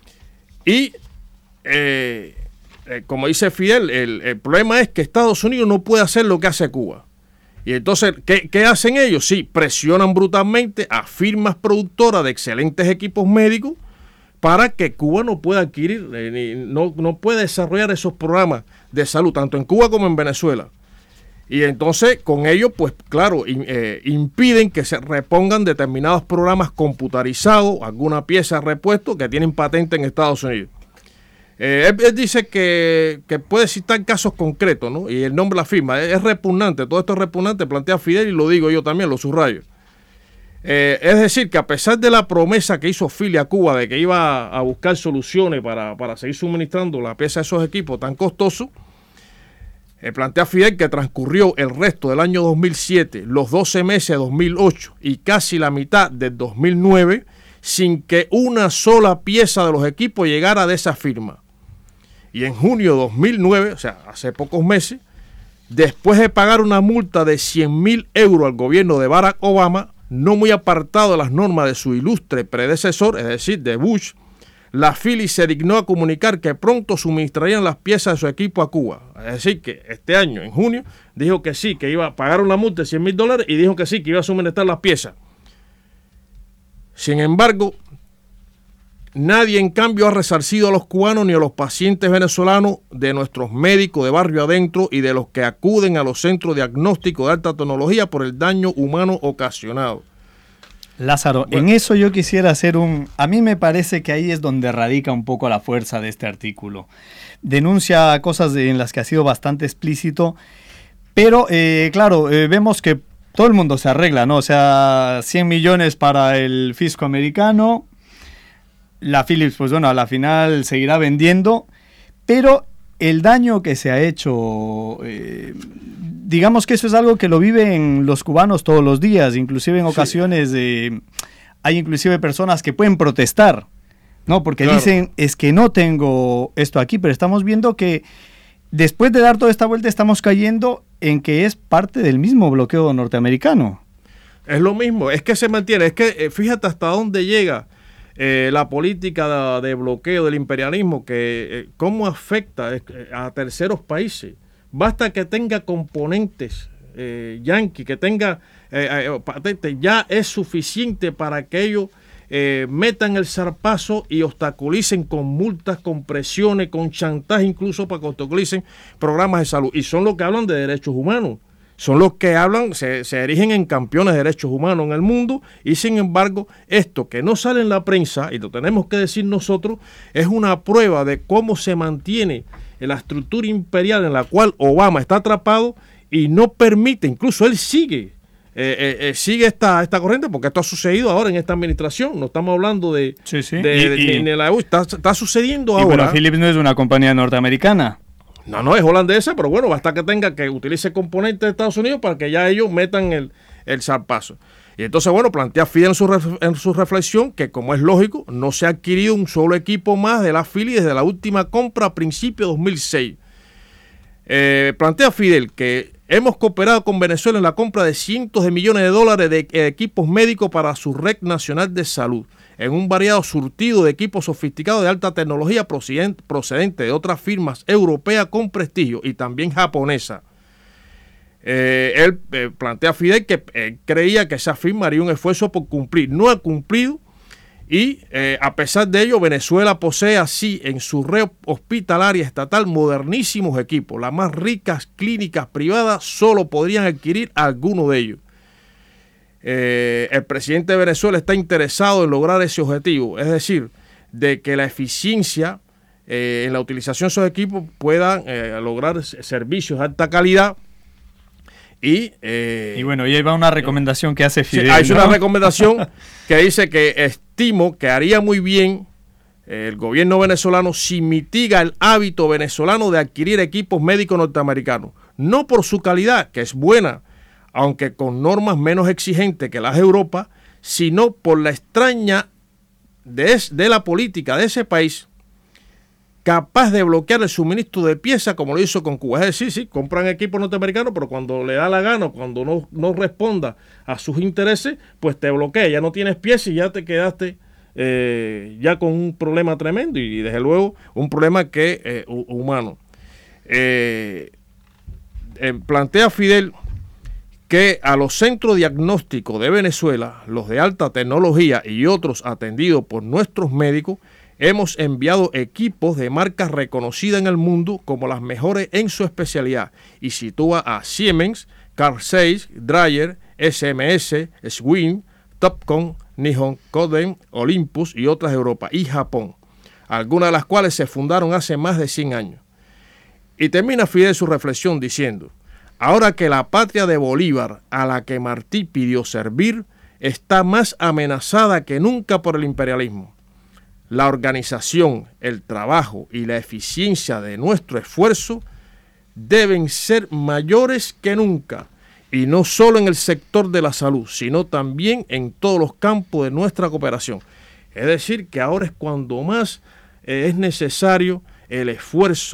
y eh, eh, como dice Fidel, el, el problema es que Estados Unidos no puede hacer lo que hace Cuba. Y entonces, ¿qué, qué hacen ellos? Sí, presionan brutalmente a firmas productoras de excelentes equipos médicos para que Cuba no pueda adquirir, eh, no, no pueda desarrollar esos programas de salud, tanto en Cuba como en Venezuela. Y entonces, con ello, pues claro, in, eh, impiden que se repongan determinados programas computarizados, alguna pieza de repuesto que tienen patente en Estados Unidos. Eh, él, él dice que, que puede citar casos concretos, ¿no? Y el nombre de la firma es, es repugnante, todo esto es repugnante, plantea Fidel y lo digo yo también, lo subrayo. Eh, es decir, que a pesar de la promesa que hizo Philips a Cuba de que iba a buscar soluciones para, para seguir suministrando la pieza de esos equipos tan costosos, eh, plantea Fidel que transcurrió el resto del año dos mil siete, los doce meses de dos mil ocho y casi la mitad del dos mil nueve sin que una sola pieza de los equipos llegara de esa firma. Y en junio de dos mil nueve, o sea, hace pocos meses, después de pagar una multa de cien mil euros al gobierno de Barack Obama, no muy apartado de las normas de su ilustre predecesor, es decir, de Bush, la Phillies se dignó a comunicar que pronto suministrarían las piezas de su equipo a Cuba. Es decir, que este año, en junio, dijo que sí, que iba a pagar una multa de cien mil dólares y dijo que sí, que iba a suministrar las piezas. Sin embargo, nadie en cambio ha resarcido a los cubanos ni a los pacientes venezolanos de nuestros médicos de barrio adentro y de los que acuden a los centros diagnósticos de alta tecnología por el daño humano ocasionado. Lázaro, bueno, en eso yo quisiera hacer un... A mí me parece que ahí es donde radica un poco la fuerza de este artículo. Denuncia cosas en las que ha sido bastante explícito, pero eh, claro, eh, vemos que todo el mundo se arregla, ¿no? O sea, cien millones para el fisco americano, la Philips, pues bueno, a la final seguirá vendiendo, pero el daño que se ha hecho... Eh, digamos que eso es algo que lo viven los cubanos todos los días, inclusive en ocasiones sí. eh, hay inclusive personas que pueden protestar, ¿no? Porque claro. dicen, es que no tengo esto aquí, pero estamos viendo que después de dar toda esta vuelta estamos cayendo en que es parte del mismo bloqueo norteamericano. Es lo mismo, es que se mantiene, es que eh, fíjate hasta dónde llega eh, la política de, de bloqueo del imperialismo, que eh, cómo afecta eh, a terceros países. Basta que tenga componentes eh, yanqui, que tenga eh, eh, patentes, ya es suficiente para que ellos eh, metan el zarpazo y obstaculicen con multas, con presiones, con chantaje, incluso para que obstaculicen programas de salud. Y son los que hablan de derechos humanos, son los que hablan, se, se erigen en campeones de derechos humanos en el mundo, y sin embargo, esto que no sale en la prensa, y lo tenemos que decir nosotros, es una prueba de cómo se mantiene la estructura imperial en la cual Obama está atrapado y no permite, incluso él sigue, eh, eh, eh, sigue esta, esta corriente, porque esto ha sucedido ahora en esta administración, no estamos hablando de, sí, sí. de, y, de, y, de, de la U, está, está sucediendo y ahora. Pero Philips no es una compañía norteamericana. No, no, es holandesa, pero bueno, basta que tenga que utilice componentes de Estados Unidos para que ya ellos metan el, el zarpazo. Y entonces, bueno, plantea Fidel en su, ref, en su reflexión que, como es lógico, no se ha adquirido un solo equipo más de la Philly desde la última compra a principios de dos mil seis. Eh, plantea Fidel que hemos cooperado con Venezuela en la compra de cientos de millones de dólares de eh, equipos médicos para su red nacional de salud, en un variado surtido de equipos sofisticados de alta tecnología procedente, procedente de otras firmas europeas con prestigio y también japonesa. Eh, él eh, plantea Fidel que eh, creía que esa firma haría un esfuerzo por cumplir. No ha cumplido y eh, a pesar de ello Venezuela posee así en su red hospitalaria estatal modernísimos equipos. Las más ricas clínicas privadas solo podrían adquirir alguno de ellos. Eh, el presidente de Venezuela está interesado en lograr ese objetivo, es decir, de que la eficiencia eh, en la utilización de esos equipos puedan eh, lograr servicios de alta calidad. Y, eh, y bueno, y ahí va una recomendación que hace Fidel. Sí, hay ¿no? una recomendación que dice que estimo que haría muy bien eh, el gobierno venezolano si mitiga el hábito venezolano de adquirir equipos médicos norteamericanos. No por su calidad, que es buena, aunque con normas menos exigentes que las de Europa, sino por la extraña de, es, de la política de ese país, capaz de bloquear el suministro de piezas como lo hizo con Cuba. Es decir, sí, compran equipos norteamericanos, pero cuando le da la gana, cuando no, no responda a sus intereses, pues te bloquea, ya no tienes piezas y ya te quedaste eh, ya con un problema tremendo y desde luego un problema que eh, humano. Eh, eh, plantea Fidel que a los centros diagnósticos de Venezuela, los de alta tecnología y otros atendidos por nuestros médicos, hemos enviado equipos de marcas reconocidas en el mundo como las mejores en su especialidad y sitúa a Siemens, Carl Zeiss, Dreyer, S M S, Swin, Topcon, Nihon Kohden, Olympus y otras de Europa y Japón, algunas de las cuales se fundaron hace más de cien años. Y termina Fidel su reflexión diciendo: ahora que la patria de Bolívar, a la que Martí pidió servir, está más amenazada que nunca por el imperialismo, la organización, el trabajo y la eficiencia de nuestro esfuerzo deben ser mayores que nunca, y no solo en el sector de la salud, sino también en todos los campos de nuestra cooperación. Es decir, que ahora es cuando más eh, es necesario el esfuerzo,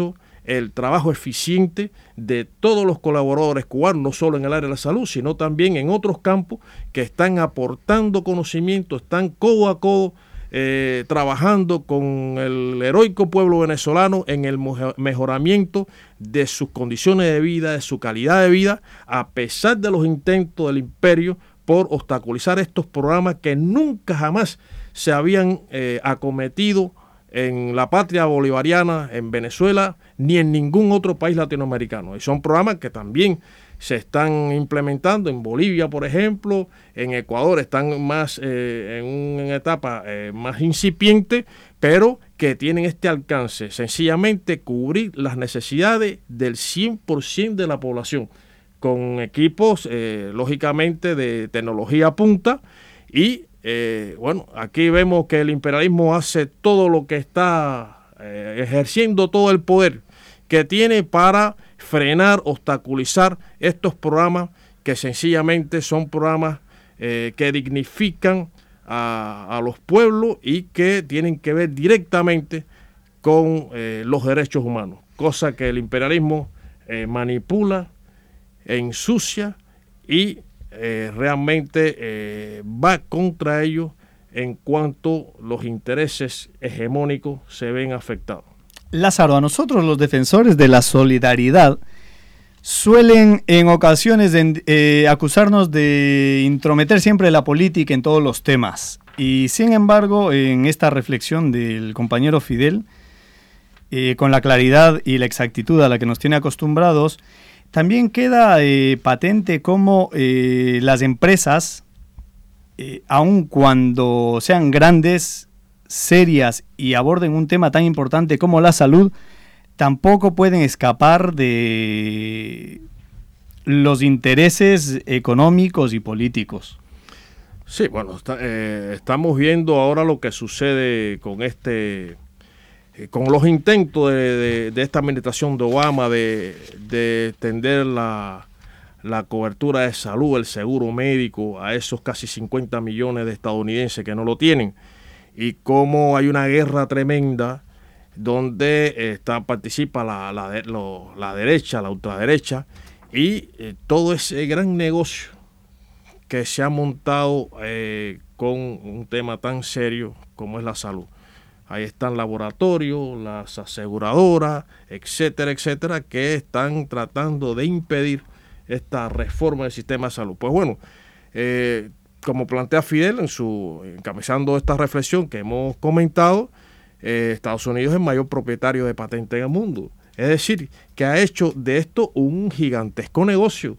el trabajo eficiente de todos los colaboradores cubanos, no solo en el área de la salud, sino también en otros campos que están aportando conocimiento, están codo a codo eh, trabajando con el heroico pueblo venezolano en el mejoramiento de sus condiciones de vida, de su calidad de vida, a pesar de los intentos del imperio por obstaculizar estos programas que nunca jamás se habían eh, acometido en la patria bolivariana, en Venezuela, ni en ningún otro país latinoamericano. Y son programas que también se están implementando en Bolivia, por ejemplo, en Ecuador están más eh, en una etapa eh, más incipiente, pero que tienen este alcance, sencillamente cubrir las necesidades del cien por ciento de la población, con equipos, eh, lógicamente, de tecnología punta. Y, eh, bueno, aquí vemos que el imperialismo hace todo lo que está eh, ejerciendo todo el poder que tiene para frenar, obstaculizar estos programas que sencillamente son programas eh, que dignifican a, a los pueblos y que tienen que ver directamente con eh, los derechos humanos, cosa que el imperialismo eh, manipula, ensucia y eh, realmente eh, va contra ellos en cuanto los intereses hegemónicos se ven afectados. Lázaro, a nosotros los defensores de la solidaridad suelen en ocasiones de, eh, acusarnos de intrometer siempre la política en todos los temas. Y sin embargo, en esta reflexión del compañero Fidel, eh, con la claridad y la exactitud a la que nos tiene acostumbrados, también queda eh, patente cómo eh, las empresas, eh, aun cuando sean grandes, serias y aborden un tema tan importante como la salud, tampoco pueden escapar de los intereses económicos y políticos. Sí, bueno, está, eh, estamos viendo ahora lo que sucede con este, eh, con los intentos de, de, de esta administración de Obama de, de extender la, la cobertura de salud, el seguro médico a esos casi cincuenta millones de estadounidenses que no lo tienen. Y cómo hay una guerra tremenda donde eh, está, participa la, la, lo, la derecha, la ultraderecha, y eh, todo ese gran negocio que se ha montado eh, con un tema tan serio como es la salud. Ahí están laboratorios, las aseguradoras, etcétera, etcétera, que están tratando de impedir esta reforma del sistema de salud. Pues bueno, eh, como plantea Fidel en su encabezando esta reflexión que hemos comentado, eh, Estados Unidos es el mayor propietario de patentes en el mundo. Es decir, que ha hecho de esto un gigantesco negocio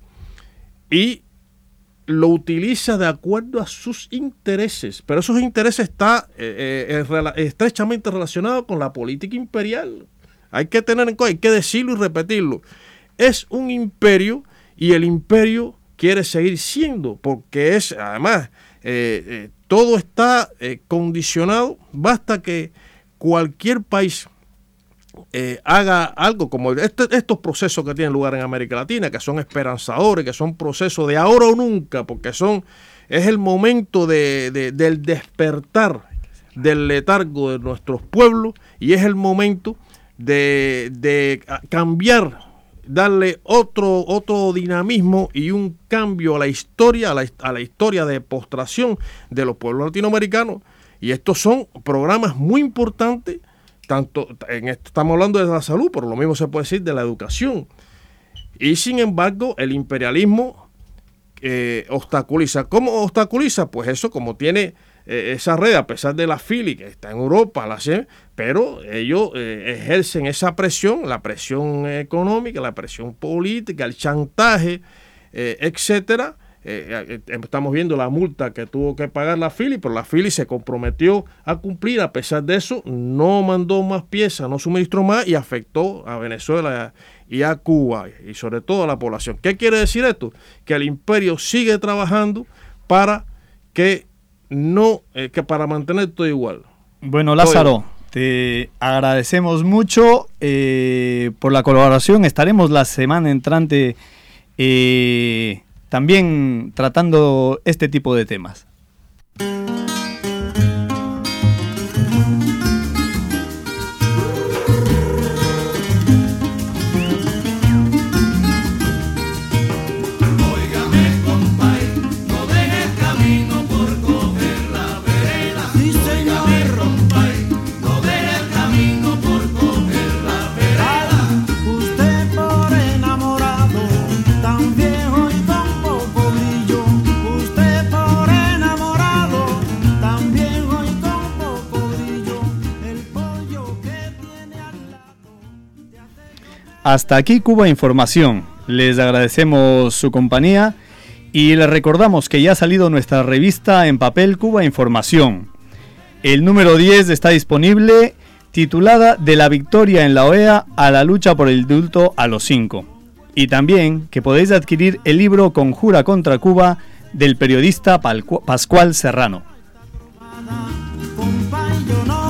y lo utiliza de acuerdo a sus intereses. Pero esos intereses están eh, eh, rela- estrechamente relacionados con la política imperial. Hay que tener en cuenta, hay que decirlo y repetirlo. Es un imperio y el imperio quiere seguir siendo, porque es, además, eh, eh, todo está eh, condicionado. Basta que cualquier país eh, haga algo como este, estos procesos que tienen lugar en América Latina, que son esperanzadores, que son procesos de ahora o nunca, porque son es el momento de, de, del despertar del letargo de nuestros pueblos y es el momento de, de cambiar, darle otro, otro dinamismo y un cambio a la historia, a la, a la historia de postración de los pueblos latinoamericanos. Y estos son programas muy importantes, tanto en esto estamos hablando de la salud, pero lo mismo se puede decir de la educación. Y sin embargo, el imperialismo eh, obstaculiza. ¿Cómo obstaculiza? Pues eso, como tiene eh, esa red, a pesar de la Philly, que está en Europa, la C, pero ellos eh, ejercen esa presión, la presión económica, la presión política, el chantaje, eh, etcétera. Eh, eh, estamos viendo la multa que tuvo que pagar la Philly, pero la Philly se comprometió a cumplir. A pesar de eso, no mandó más piezas, no suministró más y afectó a Venezuela y a Cuba y sobre todo a la población. ¿Qué quiere decir esto? Que el imperio sigue trabajando para que no, eh, que para mantener todo igual. Bueno, Lázaro, te agradecemos mucho eh, por la colaboración. Estaremos la semana entrante eh, también tratando este tipo de temas. hasta aquí Cuba Información. Les agradecemos su compañía y les recordamos que ya ha salido nuestra revista en papel Cuba Información. El número diez está disponible, titulada De la victoria en la O E A a la lucha por el indulto a los cinco. Y también que podéis adquirir el libro Conjura contra Cuba del periodista Pascual Serrano. Yo no